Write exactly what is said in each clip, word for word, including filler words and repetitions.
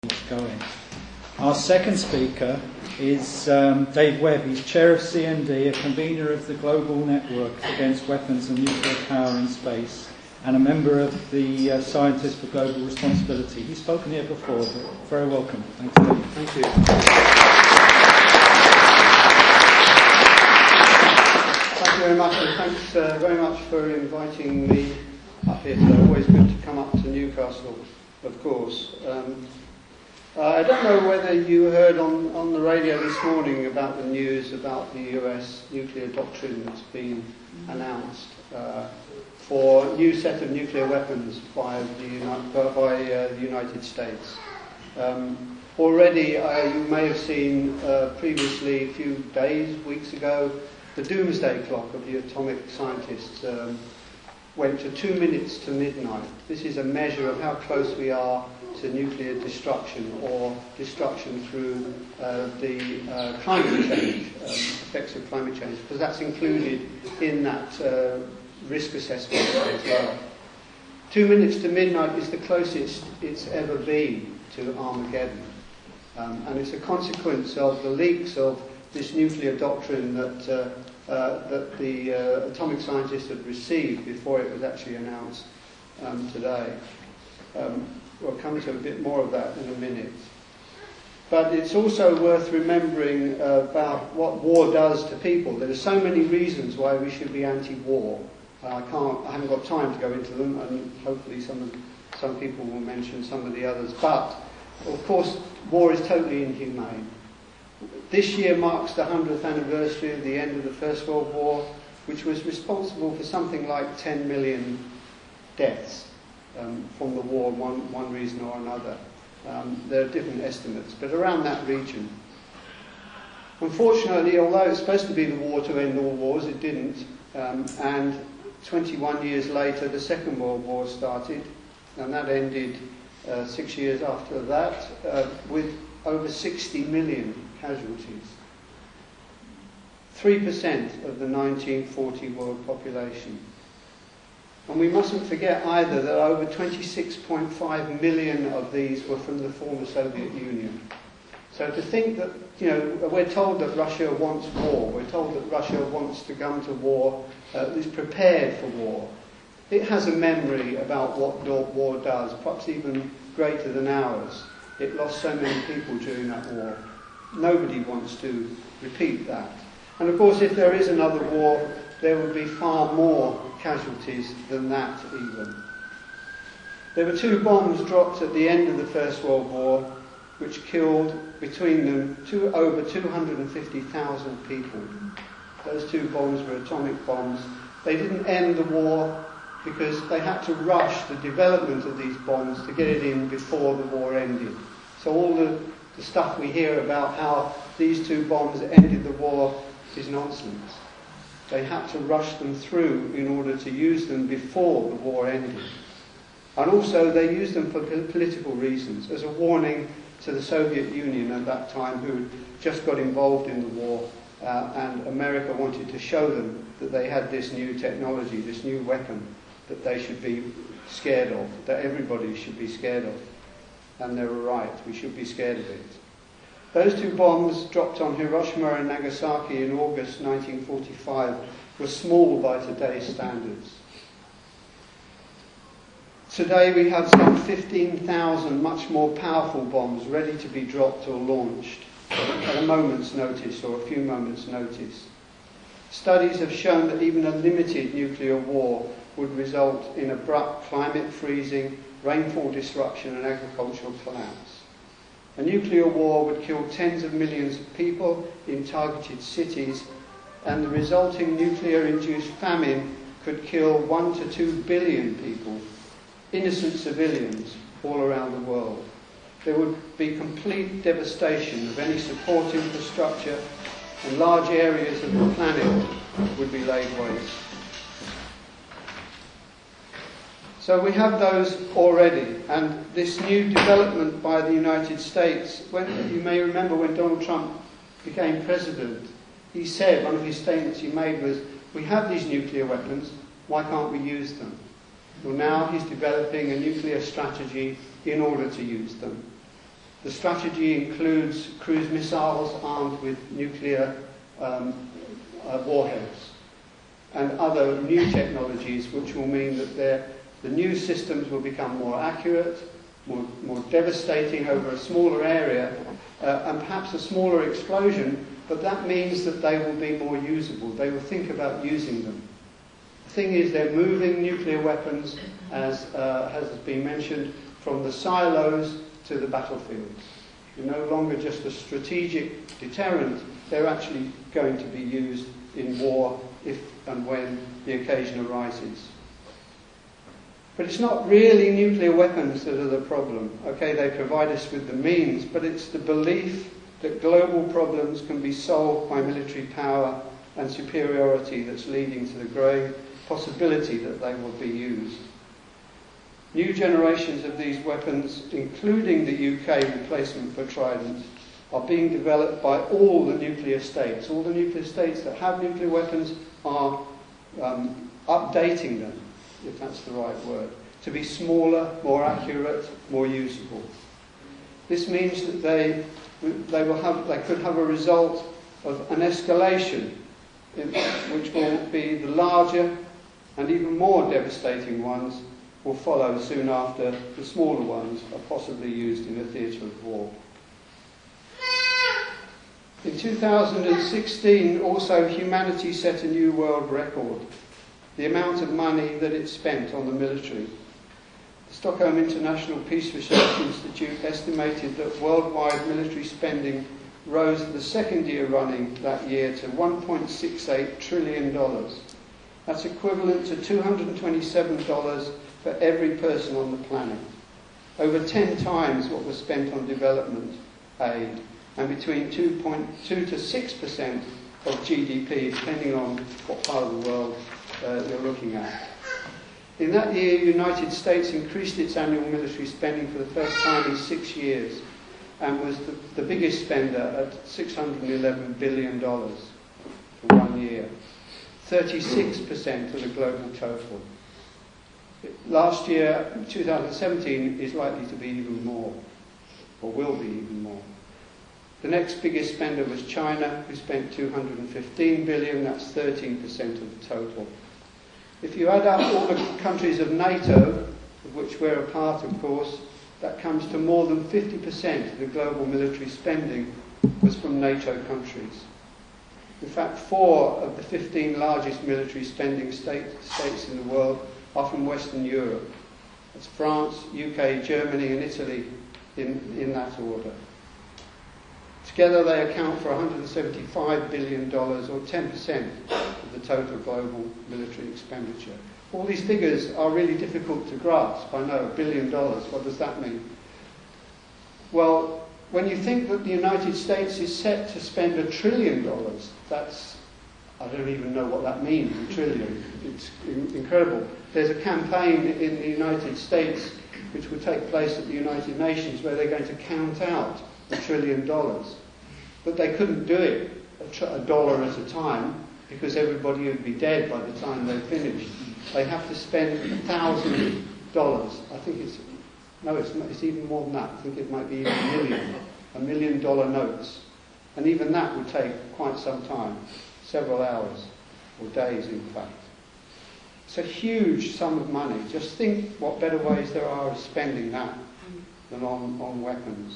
Going. Our second speaker is um, Dave Webb. He's chair of C N D, a convener of the Global Network Against Weapons and Nuclear Power in Space, and a member of the uh, Scientists for Global Responsibility. He's spoken here before, but very welcome. Thanks, Dave. Thank you. Thank you very much, and thanks uh, very much for inviting me up here today. Always good to come up to Newcastle, of course. Um, Uh, I don't know whether you heard on, on the radio this morning about the news about the U S nuclear doctrine that's been announced uh, for a new set of nuclear weapons by the, Uni- by, uh, the United States. Um, already, uh, you may have seen uh, previously, a few days, weeks ago, the doomsday clock of the atomic scientists um, went to two minutes to midnight. This is a measure of how close we are to nuclear destruction or destruction through uh, the uh, climate change, um, effects of climate change, because that's included in that uh, risk assessment as well. Two minutes to midnight is the closest it's ever been to Armageddon. Um, and it's a consequence of the leaks of this nuclear doctrine that, uh, uh, that the uh, atomic scientists had received before it was actually announced um, today. Um, We'll come to a bit more of that in a minute. But it's also worth remembering uh, about what war does to people. There are so many reasons why we should be anti-war. Uh, I can't, I haven't got time to go into them, and hopefully some of, some people will mention some of the others. But, of course, war is totally inhumane. This year marks the hundredth anniversary of the end of the First World War, which was responsible for something like ten million deaths. Um, from the war, one, one reason or another. Um, there are different estimates, but around that region. Unfortunately, although it's supposed to be the war to end all wars, it didn't. Um, and twenty-one years later, the Second World War started, and that ended uh, six years after that, uh, with over sixty million casualties. three percent of the nineteen forty world population. And we mustn't forget either that over twenty-six point five million of these were from the former Soviet Union. So to think that, you know, we're told that Russia wants war, we're told that Russia wants to come to war, uh, is prepared for war. It has a memory about what war does, perhaps even greater than ours. It lost so many people during that war. Nobody wants to repeat that. And of course, if there is another war, there would be far more casualties than that even. There were two bombs dropped at the end of the First World War which killed between them two, over two hundred fifty thousand people. Those two bombs were atomic bombs. They didn't end the war because they had to rush the development of these bombs to get it in before the war ended. So all the, the stuff we hear about how these two bombs ended the war is nonsense. They had to rush them through in order to use them before the war ended. And also they used them for political reasons, as a warning to the Soviet Union at that time, who had just got involved in the war, uh, and America wanted to show them that they had this new technology, this new weapon, that they should be scared of, that everybody should be scared of. And they were right, we should be scared of it. Those two bombs dropped on Hiroshima and Nagasaki in August nineteen forty-five were small by today's standards. Today we have some fifteen thousand much more powerful bombs ready to be dropped or launched at a moment's notice or a few moments' notice. Studies have shown that even a limited nuclear war would result in abrupt climate freezing, rainfall disruption and agricultural collapse. A nuclear war would kill tens of millions of people in targeted cities, and the resulting nuclear-induced famine could kill one to two billion people, innocent civilians, all around the world. There would be complete devastation of any support infrastructure, and large areas of the planet would be laid waste. So we have those already, and this new development by the United States, when, you may remember when Donald Trump became president, he said, one of his statements he made was, we have these nuclear weapons, why can't we use them? Well, now he's developing a nuclear strategy in order to use them. The strategy includes cruise missiles armed with nuclear um, uh, warheads and other new technologies which will mean that the new systems will become more accurate, more, more devastating over a smaller area, uh, and perhaps a smaller explosion, but that means that they will be more usable. They will think about using them. The thing is, they're moving nuclear weapons, as uh, has been mentioned, from the silos to the battlefields. They're no longer just a strategic deterrent, they're actually going to be used in war if and when the occasion arises. But it's not really nuclear weapons that are the problem. Okay, they provide us with the means, but it's the belief that global problems can be solved by military power and superiority that's leading to the growing possibility that they will be used. New generations of these weapons, including the U K replacement for Trident, are being developed by all the nuclear states. All the nuclear states that have nuclear weapons are um, updating them, if that's the right word, to be smaller, more accurate, more usable. This means that they, they, will have, they could have a result of an escalation, in, which will be the larger and even more devastating ones will follow soon after the smaller ones are possibly used in a theatre of war. In two thousand sixteen, also, humanity set a new world record. The amount of money that it spent on the military. The Stockholm International Peace Research Institute estimated that worldwide military spending rose for the second year running that year to one point six eight trillion dollars. That's equivalent to two hundred twenty-seven dollars for every person on the planet. Over ten times what was spent on development aid, and between two point two to six percent of G D P, depending on what part of the world uh, you're looking at. In that year, the United States increased its annual military spending for the first time in six years and was the, the biggest spender at six hundred eleven billion dollars for one year, thirty-six percent of the global total. Last year, two thousand seventeen, is likely to be even more, or will be even more. The next biggest spender was China, who spent two hundred fifteen billion dollars, that's thirteen percent of the total. If you add up all the countries of NATO, of which we're a part, of course, that comes to more than fifty percent of the global military spending was from NATO countries. In fact, four of the fifteen largest military spending state, states in the world are from Western Europe. That's France, U K, Germany and Italy in, in that order. Together they account for one hundred seventy-five billion dollars, or ten percent of the total global military expenditure. All these figures are really difficult to grasp. I know, a billion dollars, what does that mean? Well, when you think that the United States is set to spend a trillion dollars, that's, I don't even know what that means, a trillion. It's in- incredible. There's a campaign in the United States which will take place at the United Nations where they're going to count out a trillion dollars. But they couldn't do it a, tr- a dollar at a time because everybody would be dead by the time they finished. They have to spend a thousand dollars. I think it's, no, it's, it's even more than that. I think it might be even a million. A million dollar notes. And even that would take quite some time. Several hours, or days in fact. It's a huge sum of money. Just think what better ways there are of spending that than on, on weapons.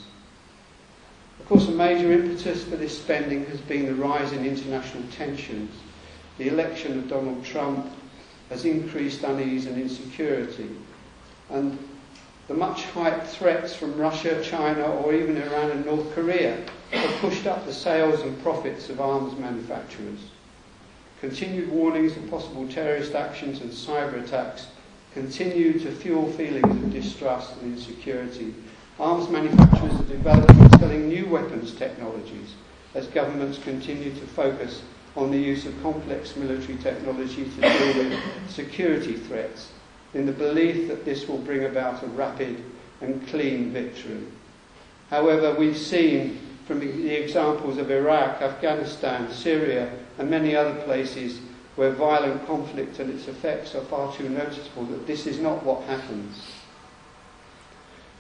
Of course, a major impetus for this spending has been the rise in international tensions. The election of Donald Trump has increased unease and insecurity. And the much hyped threats from Russia, China, or even Iran and North Korea have pushed up the sales and profits of arms manufacturers. Continued warnings of possible terrorist actions and cyber attacks continue to fuel feelings of distrust and insecurity. Arms manufacturers are developing and selling new weapons technologies as governments continue to focus on the use of complex military technology to deal with security threats, in the belief that this will bring about a rapid and clean victory. However, we've seen from the examples of Iraq, Afghanistan, Syria, and many other places where violent conflict and its effects are far too noticeable that this is not what happens.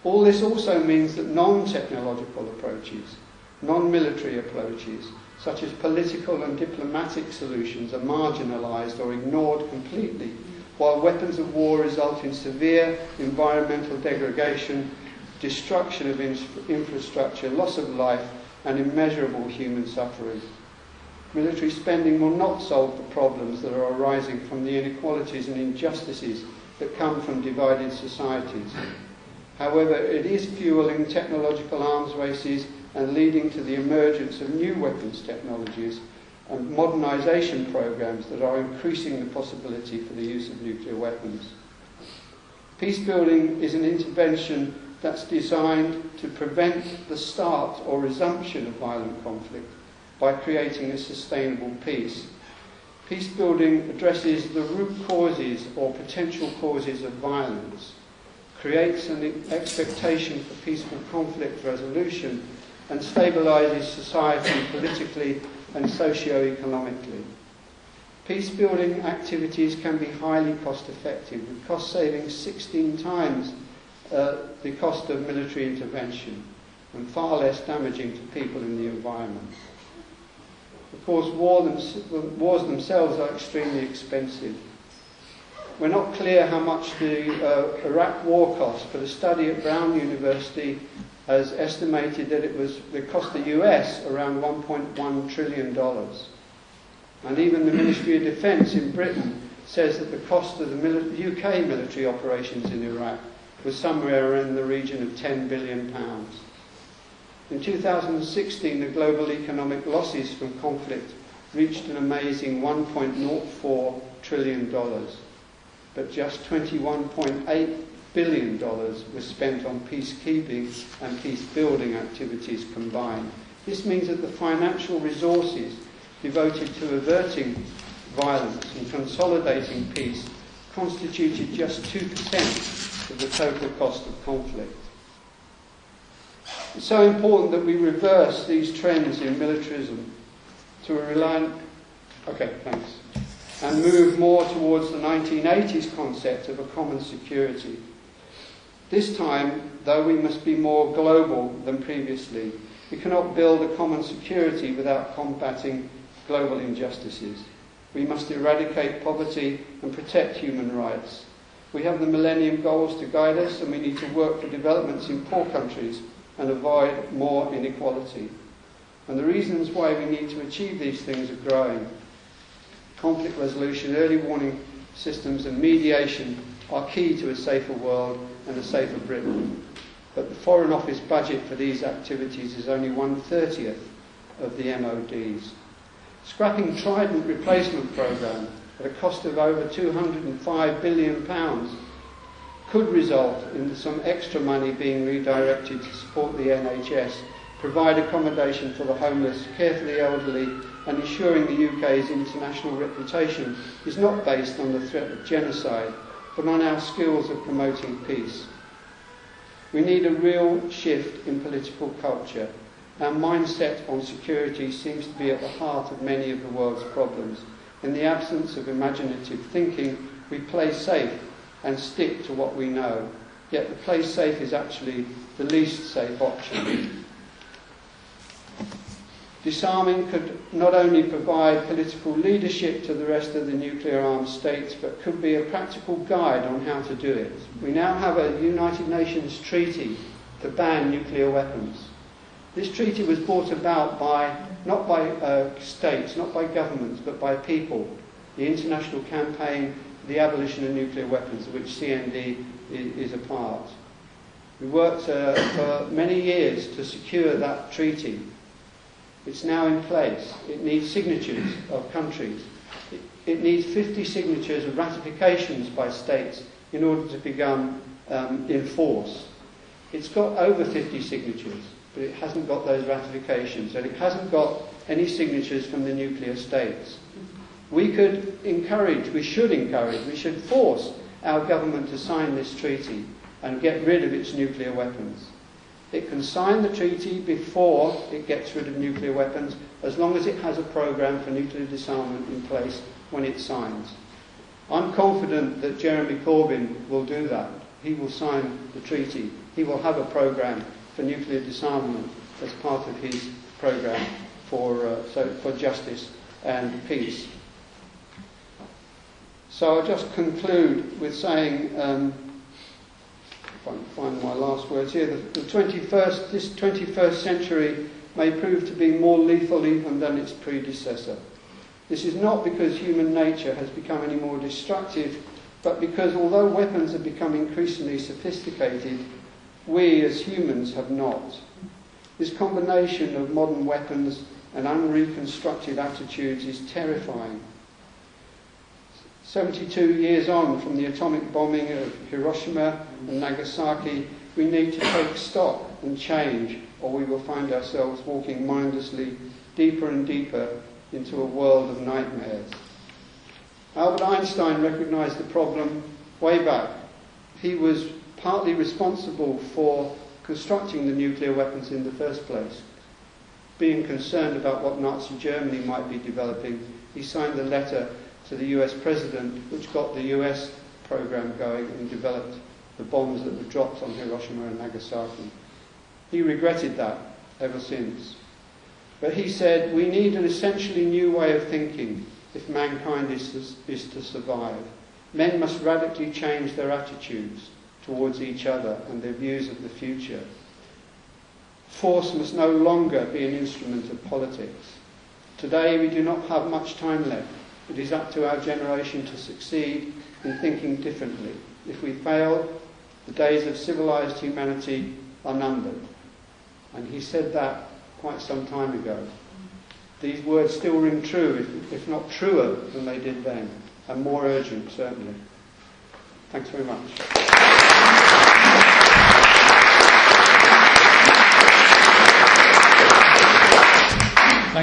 All this also means that non-technological approaches, non-military approaches, such as political and diplomatic solutions, are marginalised or ignored completely, while weapons of war result in severe environmental degradation, destruction of in- infrastructure, loss of life, and immeasurable human suffering. Military spending will not solve the problems that are arising from the inequalities and injustices that come from divided societies. However, it is fueling technological arms races and leading to the emergence of new weapons technologies and modernisation programs that are increasing the possibility for the use of nuclear weapons. Peacebuilding is an intervention that's designed to prevent the start or resumption of violent conflict by creating a sustainable peace. Peacebuilding addresses the root causes or potential causes of violence, creates an expectation for peaceful conflict resolution, and stabilises society politically and socio-economically. Peacebuilding activities can be highly cost-effective, with cost savings sixteen times uh, the cost of military intervention, and far less damaging to people in the environment. Of course, war them- wars themselves are extremely expensive. We're not clear how much the uh, Iraq war cost, but a study at Brown University has estimated that it was it cost the U S around one point one trillion dollars. And even the Ministry of Defence in Britain says that the cost of the mili- U K military operations in Iraq was somewhere in the region of ten billion pounds. In two thousand sixteen, the global economic losses from conflict reached an amazing one point zero four trillion dollars, but just twenty-one point eight billion dollars was spent on peacekeeping and peace-building activities combined. This means that the financial resources devoted to averting violence and consolidating peace constituted just two percent of the total cost of conflict. It's so important that we reverse these trends in militarism to a reliant... Okay, thanks. And move more towards the nineteen eighties concept of a common security. This time, though we must be more global than previously, we cannot build a common security without combating global injustices. We must eradicate poverty and protect human rights. We have the Millennium Goals to guide us, and we need to work for developments in poor countries and avoid more inequality. And the reasons why we need to achieve these things are growing. Conflict resolution, early warning systems and mediation are key to a safer world and a safer Britain. But the Foreign Office budget for these activities is only one thirtieth of the M O D's. Scrapping Trident replacement programme at a cost of over two hundred five billion pounds could result in some extra money being redirected to support the N H S, provide accommodation for the homeless, care for the elderly, and ensuring the U K's international reputation is not based on the threat of genocide, but on our skills of promoting peace. We need a real shift in political culture. Our mindset on security seems to be at the heart of many of the world's problems. In the absence of imaginative thinking, we play safe and stick to what we know. Yet the play safe is actually the least safe option. Disarming could not only provide political leadership to the rest of the nuclear-armed states, but could be a practical guide on how to do it. We now have a United Nations treaty to ban nuclear weapons. This treaty was brought about by, not by uh, states, not by governments, but by people. The International Campaign for the Abolition of Nuclear Weapons, of which C N D is, is a part. We worked uh, for many years to secure that treaty. It's now in place. It needs signatures of countries. It, it needs fifty signatures of ratifications by states in order to become um, in force. It's got over fifty signatures, but it hasn't got those ratifications, and it hasn't got any signatures from the nuclear states. We could encourage, we should encourage, we should force our government to sign this treaty and get rid of its nuclear weapons. It can sign the treaty before it gets rid of nuclear weapons, as long as it has a programme for nuclear disarmament in place when it signs. I'm confident that Jeremy Corbyn will do that. He will sign the treaty he will have a program for nuclear disarmament as part of his program for, uh, so for justice and peace. So I'll just conclude with saying, um, if I can find my last words here, the, the twenty-first, this twenty-first century may prove to be more lethal even than its predecessor. This is not because human nature has become any more destructive, but because although weapons have become increasingly sophisticated, we as humans have not. This combination of modern weapons and unreconstructed attitudes is terrifying. seventy-two years on from the atomic bombing of Hiroshima and Nagasaki, we need to take stock and change, or we will find ourselves walking mindlessly deeper and deeper into a world of nightmares. Albert Einstein recognised the problem way back. He was partly responsible for constructing the nuclear weapons in the first place. Being concerned about what Nazi Germany might be developing, he signed a letter to the U S President which got the U S program going and developed the bombs that were dropped on Hiroshima and Nagasaki. He regretted that ever since. But he said, we need an essentially new way of thinking if mankind is to, is to survive. Men must radically change their attitudes towards each other and their views of the future. Force must no longer be an instrument of politics. Today we do not have much time left. It is up to our generation to succeed in thinking differently. If we fail, the days of civilised humanity are numbered. And he said that quite some time ago. These words still ring true, if, if not truer than they did then, and more urgent, certainly. Thanks very much.